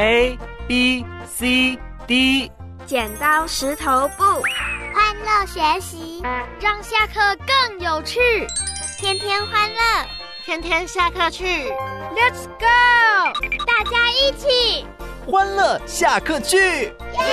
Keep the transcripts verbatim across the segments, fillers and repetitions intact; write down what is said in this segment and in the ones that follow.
A B C D。 剪刀石头布， 欢乐学习， 让下课更有趣。 天天欢乐， 天天下课去 Let's go！ 大家一起欢乐下课去，耶！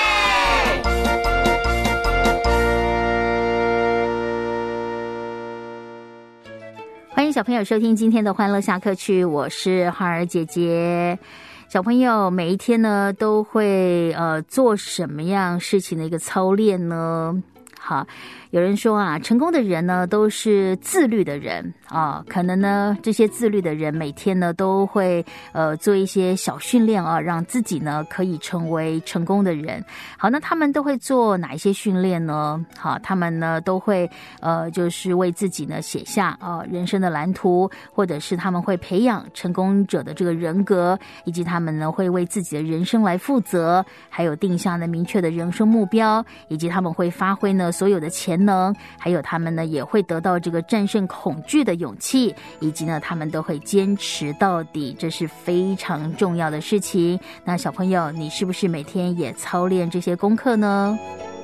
欢迎小朋友收听今天的欢乐下课区，我是花儿姐姐。小朋友每一天呢都会呃做什么样事情的一个操练呢？好，有人说啊，成功的人呢都是自律的人啊，可能呢这些自律的人每天呢都会呃做一些小训练啊，让自己呢可以成为成功的人。好，那他们都会做哪一些训练呢？好，他们呢都会呃就是为自己呢写下啊人生的蓝图，或者是他们会培养成功者的这个人格，以及他们呢会为自己的人生来负责，还有定下呢明确的人生目标，以及他们会发挥呢所有的潜能，还有他们呢也会得到这个战胜恐惧的勇气，以及呢他们都会坚持到底，这是非常重要的事情。那小朋友，你是不是每天也操练这些功课呢？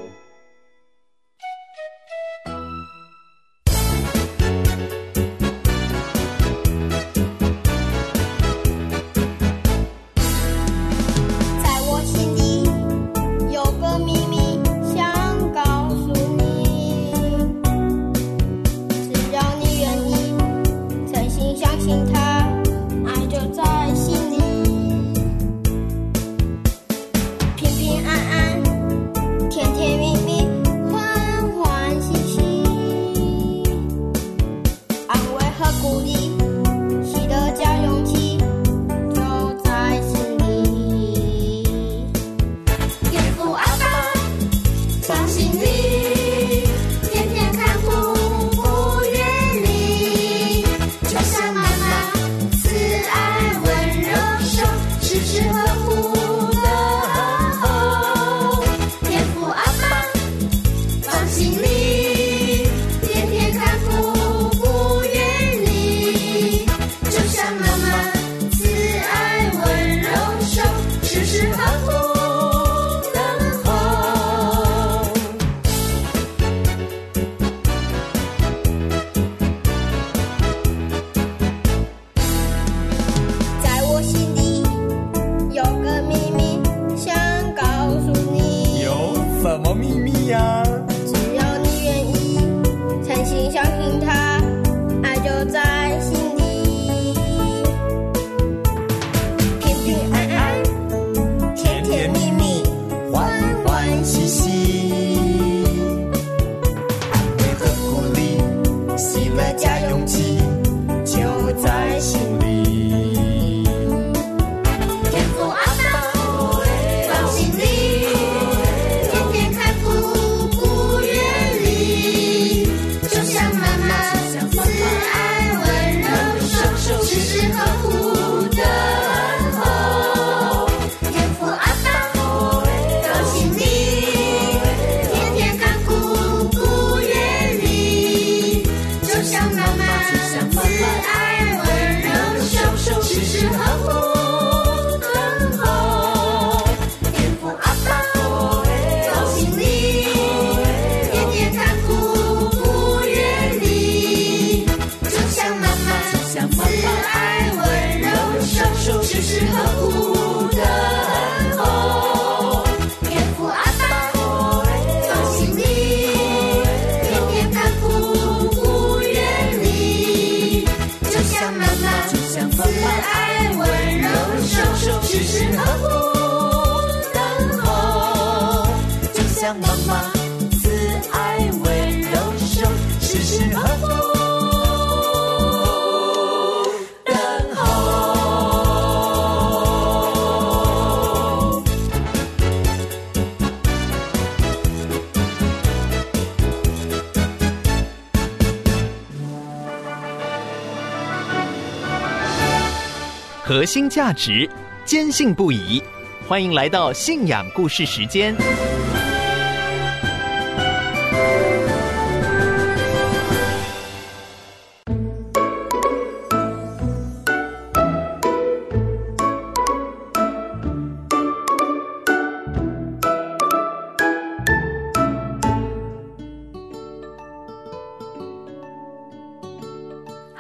核心价值，坚信不疑。欢迎来到信仰故事时间。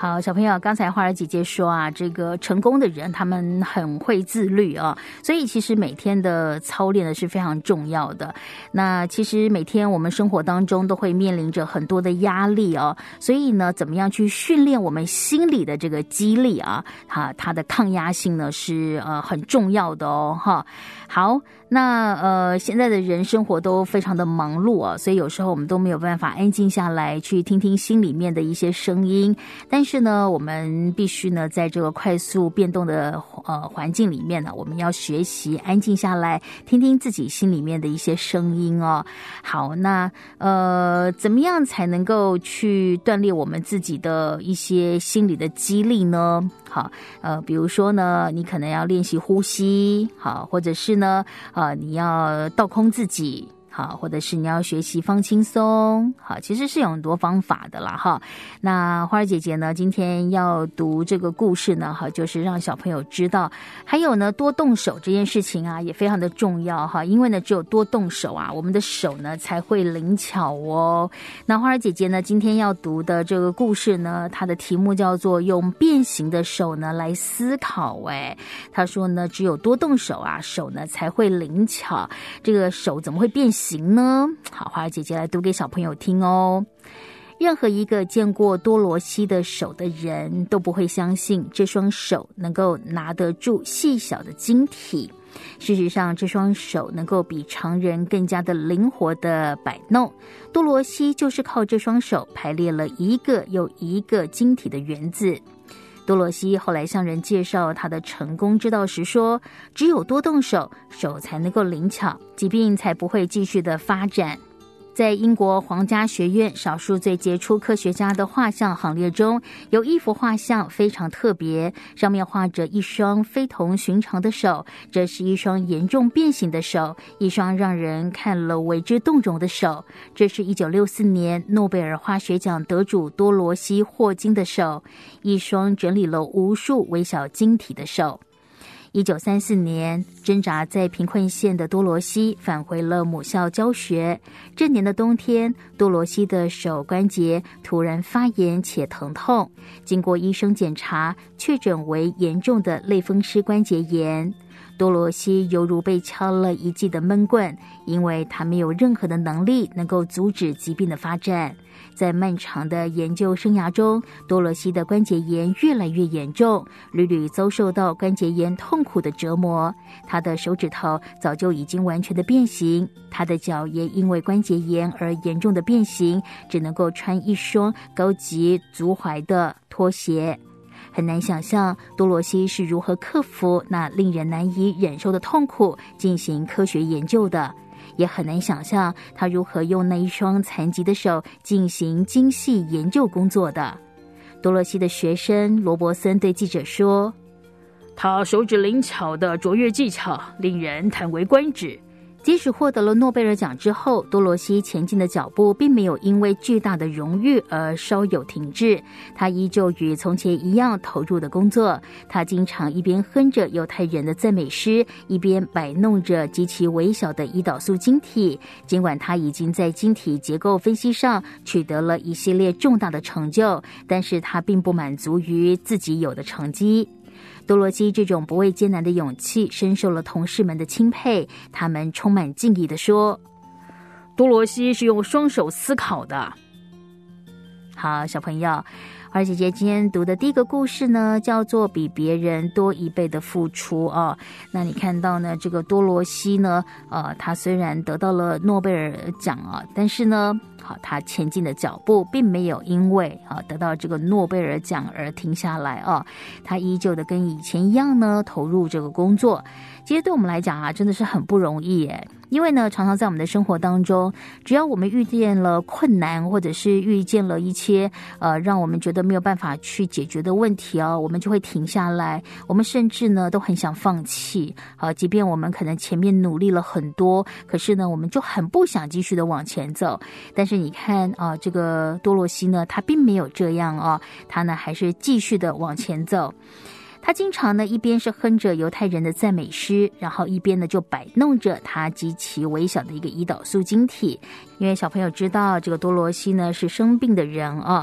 好，小朋友，刚才花儿姐姐说啊，这个成功的人他们很会自律啊，所以其实每天的操练呢是非常重要的。那其实每天我们生活当中都会面临着很多的压力哦，所以呢，怎么样去训练我们心理的这个肌力啊？哈，它的抗压性呢是呃很重要的哦，哈。好，那呃现在的人生活都非常的忙碌啊，所以有时候我们都没有办法安静下来去听听心里面的一些声音。但是呢，我们必须呢在这个快速变动的呃环境里面呢，我们要学习安静下来，听听自己心里面的一些声音哦。好，那呃怎么样才能够去锻炼我们自己的一些心理的肌力呢？好，呃，比如说呢，你可能要练习呼吸，好，或者是呢，呃，你要倒空自己，好，或者是你要学习放轻松，好，其实是有很多方法的啦，哈。那花儿姐姐呢，今天要读这个故事呢，哈，就是让小朋友知道，还有呢，多动手这件事情啊，也非常的重要哈，因为呢，只有多动手啊，我们的手呢才会灵巧哦。那花儿姐姐呢，今天要读的这个故事呢，它的题目叫做用变形的手呢来思考。哎，她说呢，只有多动手啊，手呢才会灵巧。这个手怎么会变形行呢？好，花儿姐姐来读给小朋友听哦。任何一个见过多罗西的手的人都不会相信这双手能够拿得住细小的晶体。事实上，这双手能够比常人更加的灵活的摆弄。多罗西就是靠这双手排列了一个又一个晶体的原子。多罗西后来向人介绍他的成功之道时说，只有多动手，手才能够灵巧，疾病才不会继续的发展。在英国皇家学院少数最杰出科学家的画像行列中，有一幅画像非常特别，上面画着一双非同寻常的手，这是一双严重变形的手，一双让人看了为之动容的手。这是一九六四年诺贝尔化学奖得主多罗西霍金的手，一双整理了无数微小晶体的手。一九三四年，挣扎在贫困县的多罗西返回了母校教学。这年的冬天，多罗西的手关节突然发炎且疼痛，经过医生检查，确诊为严重的类风湿关节炎。多罗西犹如被敲了一记的闷棍，因为他没有任何的能力能够阻止疾病的发展。在漫长的研究生涯中，多罗西的关节炎越来越严重，屡屡遭受到关节炎痛苦的折磨。他的手指头早就已经完全的变形，他的脚也因为关节炎而严重的变形，只能够穿一双高级足踝的拖鞋。很难想象多罗西是如何克服那令人难以忍受的痛苦进行科学研究的，也很难想象他如何用那一双残疾的手进行精细研究工作的。多罗西的学生罗伯森对记者说，他手指灵巧的卓越技巧令人叹为观止。即使获得了诺贝尔奖之后，多罗西前进的脚步并没有因为巨大的荣誉而稍有停滞，他依旧与从前一样投入的工作。他经常一边哼着犹太人的赞美诗，一边摆弄着极其微小的胰岛素晶体。尽管他已经在晶体结构分析上取得了一系列重大的成就，但是他并不满足于自己有的成绩。多罗西这种不畏艰难的勇气深受了同事们的钦佩，他们充满敬意地说，多罗西是用双手思考的。好，小朋友，花儿姐姐今天读的第一个故事呢，叫做比别人多一倍的付出啊。那你看到呢，这个多罗西呢，呃，他虽然得到了诺贝尔奖啊，但是呢，好，他前进的脚步并没有因为啊得到这个诺贝尔奖而停下来啊，他依旧的跟以前一样呢，投入这个工作。其实对我们来讲啊，真的是很不容易耶。因为呢，常常在我们的生活当中，只要我们遇见了困难，或者是遇见了一些呃让我们觉得没有办法去解决的问题哦，我们就会停下来。我们甚至呢都很想放弃啊，即便我们可能前面努力了很多，可是呢我们就很不想继续的往前走。但是你看啊，这个多罗西呢，他并没有这样啊，他呢还是继续的往前走。他经常呢一边是哼着犹太人的赞美诗，然后一边呢就摆弄着他极其微小的一个胰岛素晶体。因为小朋友知道这个多罗西呢是生病的人啊，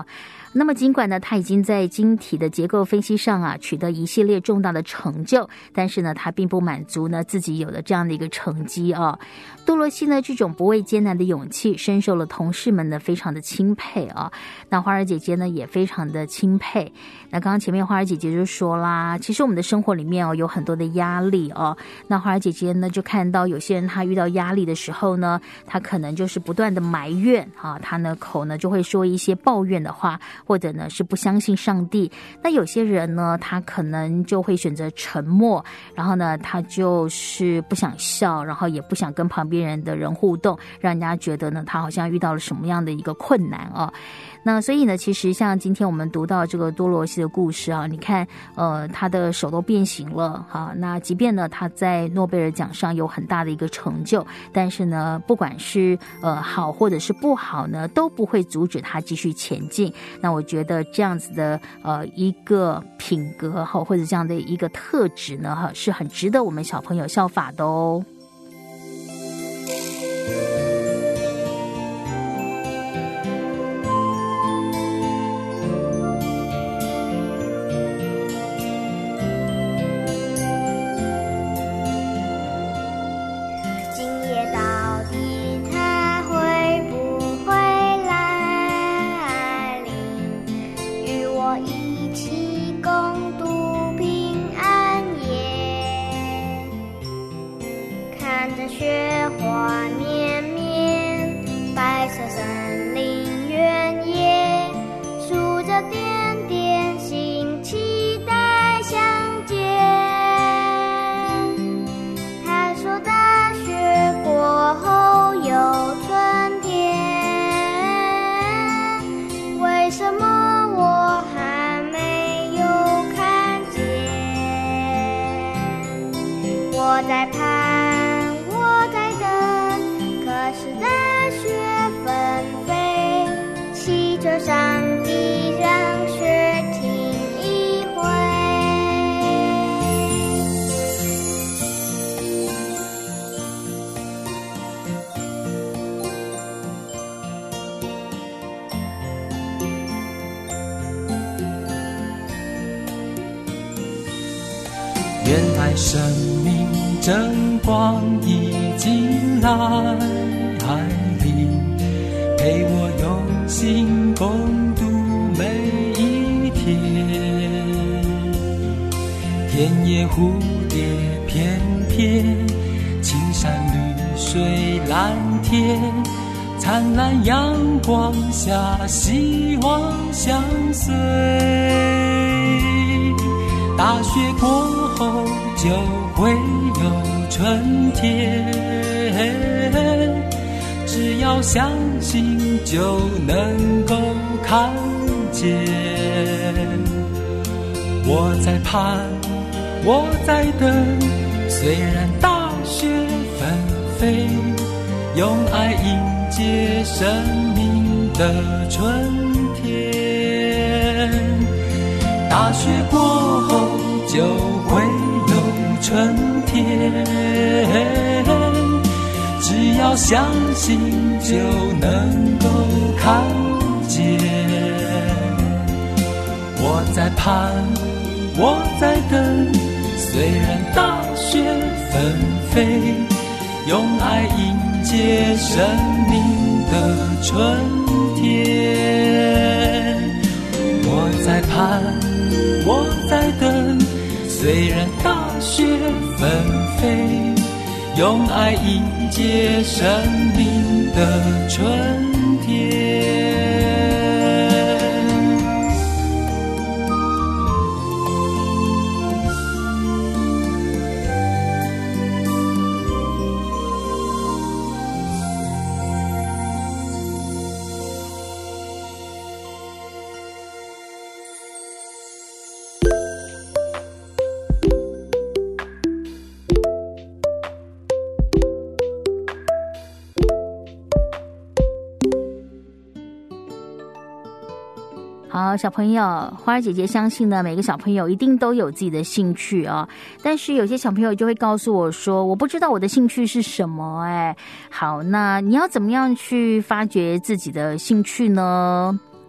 那么尽管呢他已经在晶体的结构分析上啊取得一系列重大的成就，但是呢他并不满足呢自己有了这样的一个成绩啊。多罗西呢这种不畏艰难的勇气深受了同事们呢非常的钦佩啊。那花儿姐姐呢也非常的钦佩。那刚刚前面花儿姐姐就说啦，其实我们的生活里面哦有很多的压力哦。那花儿姐姐呢就看到有些人他遇到压力的时候呢，他可能就是不断的埋怨啊，他呢口呢就会说一些抱怨的话，或者呢是不相信上帝。那有些人呢他可能就会选择沉默，然后呢他就是不想笑，然后也不想跟旁边人的人互动，让人家觉得呢他好像遇到了什么样的一个困难啊。那所以呢其实像今天我们读到这个多罗西的故事啊，你看呃他的手都变形了啊，那即便呢他在诺贝尔奖上有很大的一个成就，但是呢不管是呃好或者是不好呢都不会阻止他继续前进。那我觉得这样子的呃一个品格哈，或者这样的一个特质呢哈，是很值得我们小朋友效法的哦。 我在盼，我在等，可是大雪纷飞，汽车上的让雪停一回。 原来生命真光已经来临，陪我用心共度每一天。田野蝴蝶翩翩，青山绿水蓝天，灿烂阳光下希望相随。大雪过后就会有春天，只要相信就能够看见。我在盼，我在等，虽然大雪纷飞，用爱迎接生命的春天。大雪过后就会有春天，只要相信就能够看见。我在盼，我在等，虽然大雪纷飞，用爱迎接生命的春天。我在盼，我在等，虽然大雪纷飞，用爱迎接生命的春天。 好，小朋友，花儿姐姐相信呢，每个小朋友一定都有自己的兴趣啊。但是有些小朋友就会告诉我说，我不知道我的兴趣是什么。哎，好，那你要怎么样去发掘自己的兴趣呢？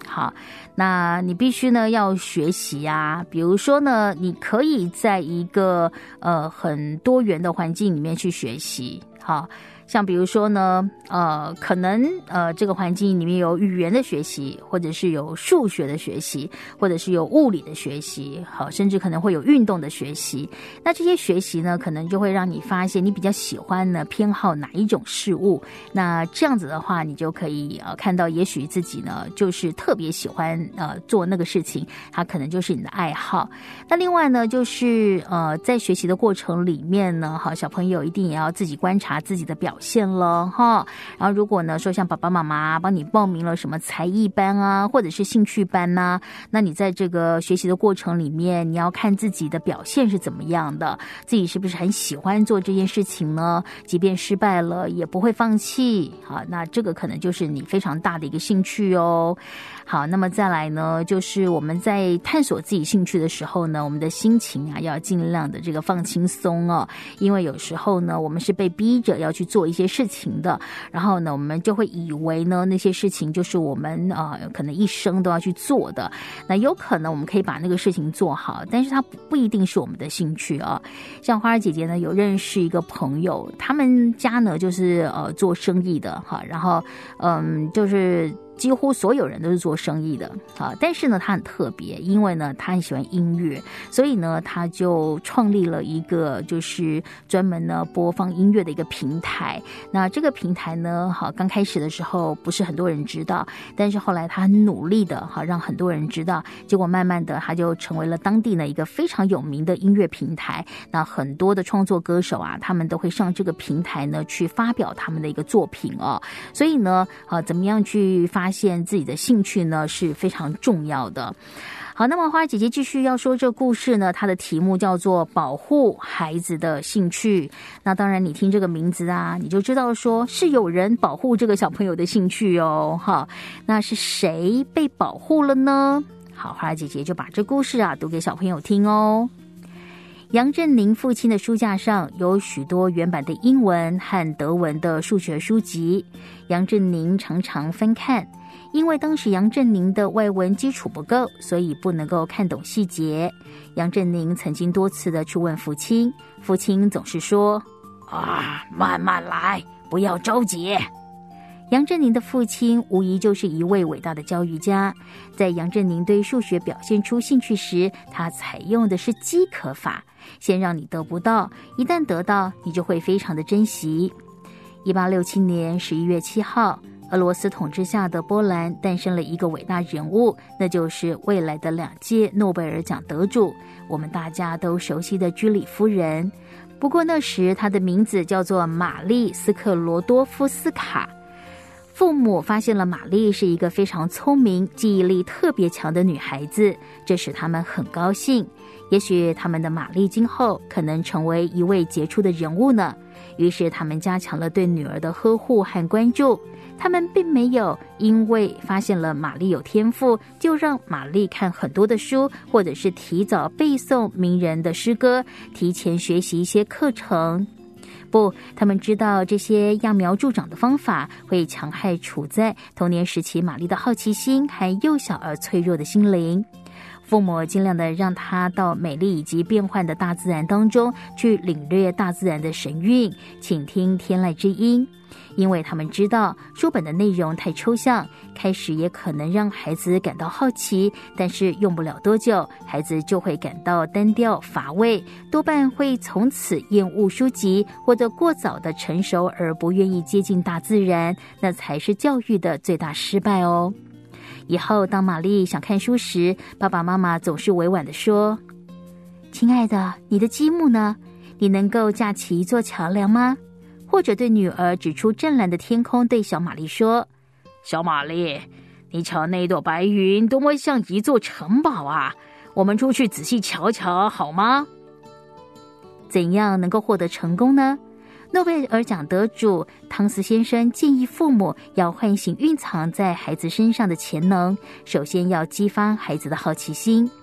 好，那你必须呢要学习啊，比如说呢，你可以在一个呃很多元的环境里面去学习，好。像比如说呢，呃，可能呃这个环境里面有语言的学习，或者是有数学的学习，或者是有物理的学习，好，甚至可能会有运动的学习。那这些学习呢，可能就会让你发现你比较喜欢呢偏好哪一种事物。那这样子的话，你就可以呃看到，也许自己呢就是特别喜欢呃做那个事情，它可能就是你的爱好。那另外呢，就是呃在学习的过程里面呢，好，小朋友一定也要自己观察自己的表现现了哈，然后如果呢说像爸爸妈妈帮你报名了什么才艺班啊，或者是兴趣班呐、啊，那你在这个学习的过程里面，你要看自己的表现是怎么样的，自己是不是很喜欢做这件事情呢？即便失败了也不会放弃，好，那这个可能就是你非常大的一个兴趣哦。好，那么再来呢，就是我们在探索自己兴趣的时候呢，我们的心情啊要尽量的这个放轻松哦，因为有时候呢，我们是被逼着要去做一些事情的，然后呢，我们就会以为呢那些事情就是我们呃可能一生都要去做的，那有可能我们可以把那个事情做好，但是它不一定是我们的兴趣啊。像花儿姐姐呢有认识一个朋友，他们家呢就是呃做生意的哈，然后嗯就是几乎所有人都是做生意的啊，但是呢他很特别，因为呢他很喜欢音乐，所以呢他就创立了一个就是专门呢播放音乐的一个平台。那这个平台呢，好，刚开始的时候不是很多人知道，但是后来他很努力的好让很多人知道，结果慢慢的他就成为了当地呢一个非常有名的音乐平台。那很多的创作歌手啊，他们都会上这个平台呢去发表他们的一个作品哦。所以呢，呃，怎么样去发现自己的兴趣呢是非常重要的。好，那么花儿姐姐继续要说这个故事呢，它的题目叫做保护孩子的兴趣。那当然你听这个名字啊，你就知道说是有人保护这个小朋友的兴趣哦。好，那是谁被保护了呢？好，花儿姐姐就把这故事啊读给小朋友听哦。杨振宁父亲的书架上有许多原版的英文和德文的数学书籍，杨振宁常常翻看。因为当时杨振宁的外文基础不够，所以不能够看懂细节。杨振宁曾经多次的去问父亲，父亲总是说：“啊，慢慢来，不要着急。”杨振宁的父亲无疑就是一位伟大的教育家。在杨振宁对数学表现出兴趣时，他采用的是饥渴法，先让你得不到，一旦得到，你就会非常的珍惜。一八六七年十一月七号，俄罗斯统治下的波兰诞生了一个伟大人物，那就是未来的两届诺贝尔奖得主，我们大家都熟悉的居里夫人。不过那时她的名字叫做玛丽·斯克罗多夫斯卡。父母发现了玛丽是一个非常聪明、记忆力特别强的女孩子，这使他们很高兴。也许他们的玛丽今后可能成为一位杰出的人物呢。于是他们加强了对女儿的呵护和关注。他们并没有因为发现了玛丽有天赋，就让玛丽看很多的书，或者是提早背诵名人的诗歌，提前学习一些课程。不，他们知道这些揠苗助长的方法会强害处在童年时期玛丽的好奇心和幼小而脆弱的心灵。父母尽量的让他到美丽以及变幻的大自然当中去领略大自然的神韵，倾听天籁之音。因为他们知道书本的内容太抽象，开始也可能让孩子感到好奇，但是用不了多久，孩子就会感到单调乏味，多半会从此厌恶书籍，或者过早的成熟而不愿意接近大自然，那才是教育的最大失败哦。以后当玛丽想看书时，爸爸妈妈总是委婉地说：“亲爱的，你的积木呢？你能够架起一座桥梁吗？”或者对女儿指出湛蓝的天空，对小玛丽说：“小玛丽，你瞧那朵白云多么像一座城堡啊，我们出去仔细瞧瞧好吗？”怎样能够获得成功呢？诺贝尔奖得主汤斯先生建议父母要唤醒蕴藏在孩子身上的潜能，首先要激发孩子的好奇心。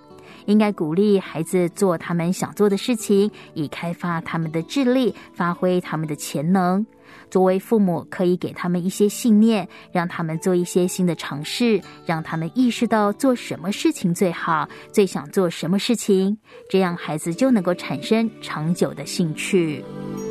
应该鼓励孩子做他们想做的事情，以开发他们的智力，发挥他们的潜能。作为父母，可以给他们一些信念，让他们做一些新的尝试，让他们意识到做什么事情最好，最想做什么事情，这样孩子就能够产生长久的兴趣。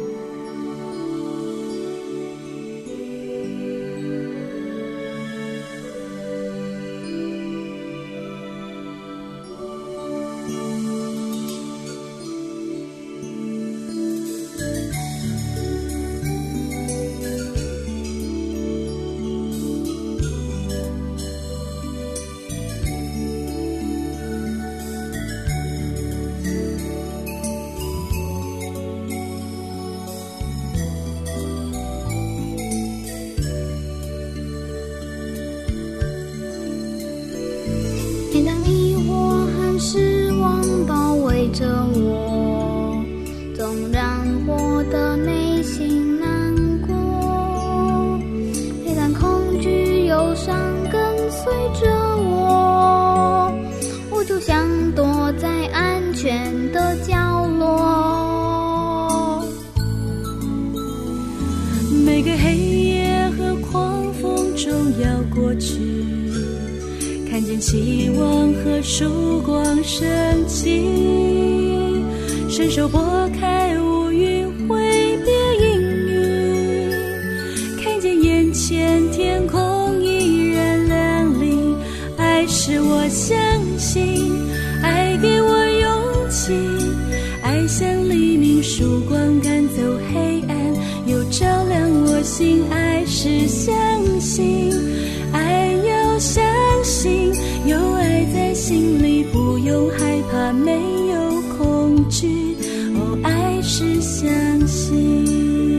希望和曙光升起，伸手拨开乌云挥别阴雨，看见眼前天空依然亮丽。爱使我相信，爱给我勇气，爱像黎明曙光赶走黑暗，又照亮我心。爱是相信，爱要相信，有爱在心里，不用害怕，没有恐惧。哦，爱是相信。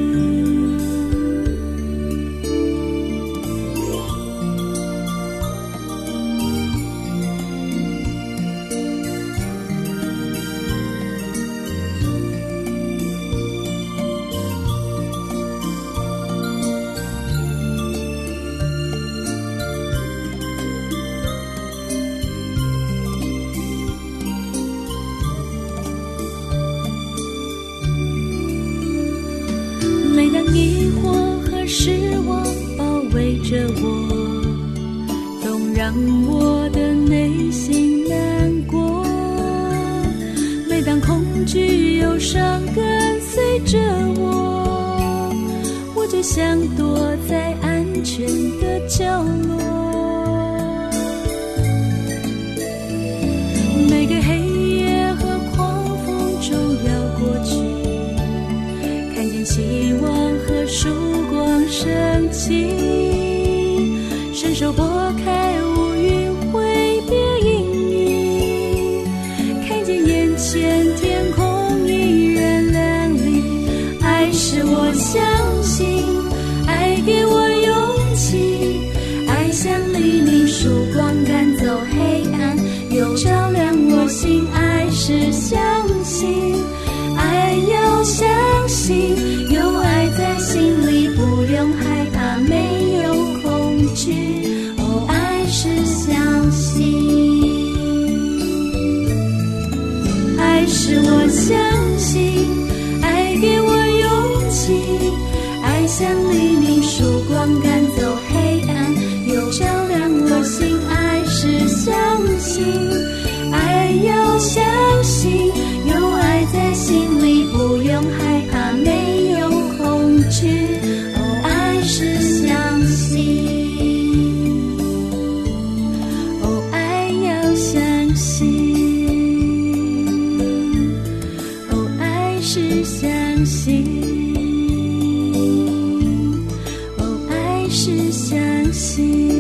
疑惑和失望包围着我，总让我的内心难过。每当恐惧忧伤跟随着我，我就想躲在安全的角落。每个黑夜和狂风中要过去，看见希望和曙光升起，伸手拨开乌云挥别阴雨，看见眼前天空依然亮丽。爱使我相信，爱给我勇气，爱像黎明曙光赶走黑暗，又照亮我心。爱是相信，爱要相信，有爱在心里，不用害怕，没有恐惧。哦，爱是相信，爱是我相信，爱给我勇气，爱像黎明曙光赶走黑暗，又照亮我心。爱是相信，爱要相信，有爱在心里，不用害怕，没有恐惧。哦，爱是相信，哦，爱要相信，哦，爱是相信，哦，爱是相信。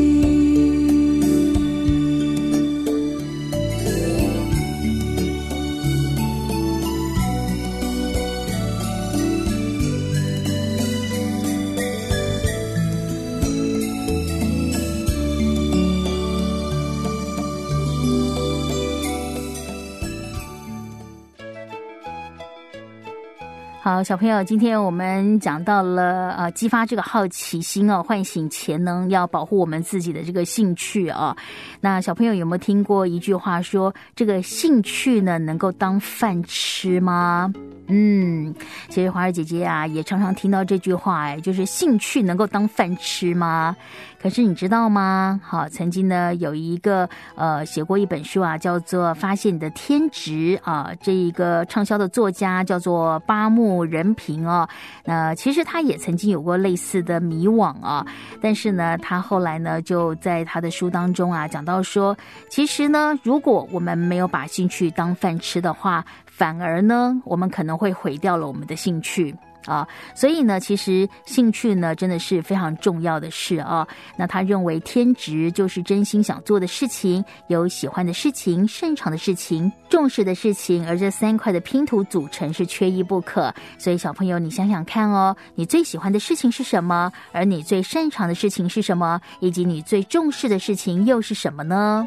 好好，小朋友，今天我们讲到了呃，激发这个好奇心哦，唤醒潜能，要保护我们自己的这个兴趣哦。那小朋友有没有听过一句话说，这个兴趣呢能够当饭吃吗？嗯，其实华儿姐姐啊也常常听到这句话，哎，就是兴趣能够当饭吃吗？可是你知道吗？好，曾经呢有一个呃写过一本书啊，叫做《发现你的天职》啊，这一个畅销的作家叫做八木仁平哦。那其实他也曾经有过类似的迷惘啊，但是呢，他后来呢就在他的书当中啊讲到说，其实呢，如果我们没有把兴趣当饭吃的话，反而呢，我们可能会毁掉了我们的兴趣。啊，所以呢，其实兴趣呢真的是非常重要的事啊。那他认为天职就是真心想做的事情，有喜欢的事情、擅长的事情、重视的事情，而这三块的拼图组成是缺一不可。所以小朋友，你想想看哦，你最喜欢的事情是什么？而你最擅长的事情是什么？以及你最重视的事情又是什么呢？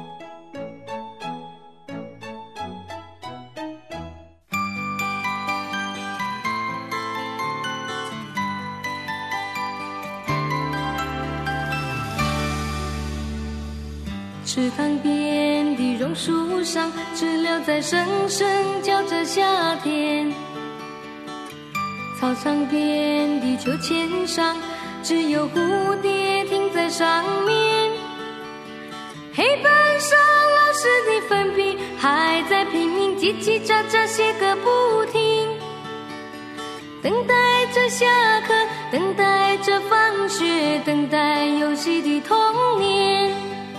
池塘边的榕树上，知了在声声叫着夏天。操场边的秋千上，只有蝴蝶停在上面。黑板上老师的粉笔还在拼命叽叽喳喳写个不停，等待着下课，等待着放学，等待游戏的童年。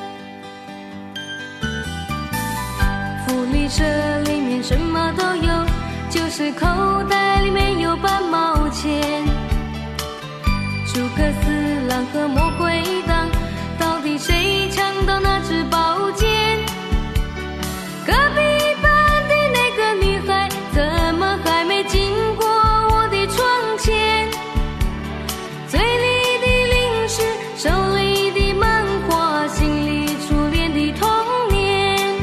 福利社里面什么都有，就是口袋里面有半毛钱。诸葛四郎和魔鬼党，到底谁抢到那支宝剑？隔壁班的那个女孩，怎么还没经过我的窗前？嘴里的零食，手里的漫画，心里初恋的童年。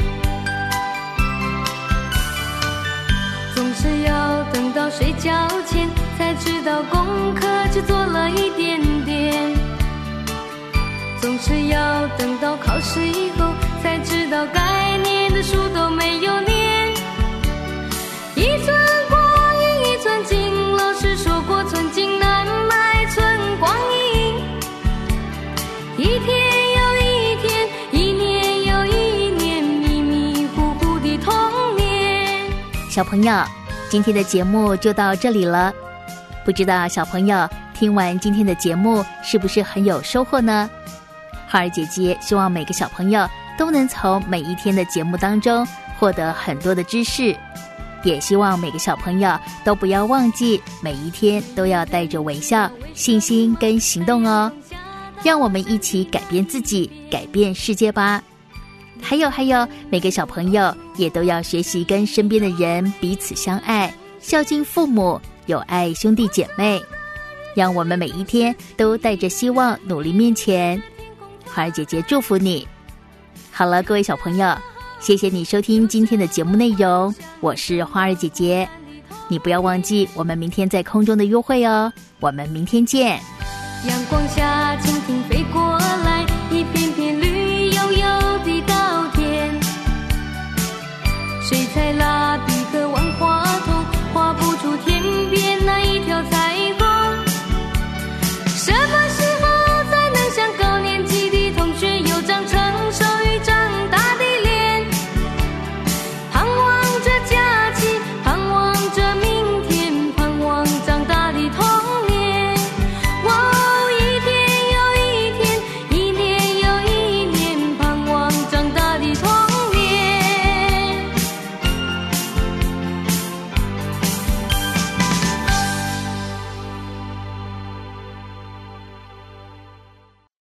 总是要等到睡觉前，才知道功课只做了一点点。总是要等到考试以后，才知道该念的书都没有念。一寸光阴一寸金，老师说过寸金难买寸光阴。一天又一天，一年又一年，迷迷糊糊的童年。 小朋友，今天的节目就到这里了。不知道小朋友听完今天的节目是不是很有收获呢？花儿姐姐希望每个小朋友都能从每一天的节目当中获得很多的知识，也希望每个小朋友都不要忘记每一天都要带着微笑、信心跟行动哦。让我们一起改变自己，改变世界吧。还有还有，每个小朋友也都要学习跟身边的人彼此相爱，孝敬父母，有爱兄弟姐妹。让我们每一天都带着希望努力面前。花儿姐姐祝福你。好了，各位小朋友，谢谢你收听今天的节目内容，我是花儿姐姐。你不要忘记我们明天在空中的约会哦，我们明天见。 阳光下蜻蜓飞过来，一片片绿油油的稻田。水彩蜡笔和万花筒画不出天边那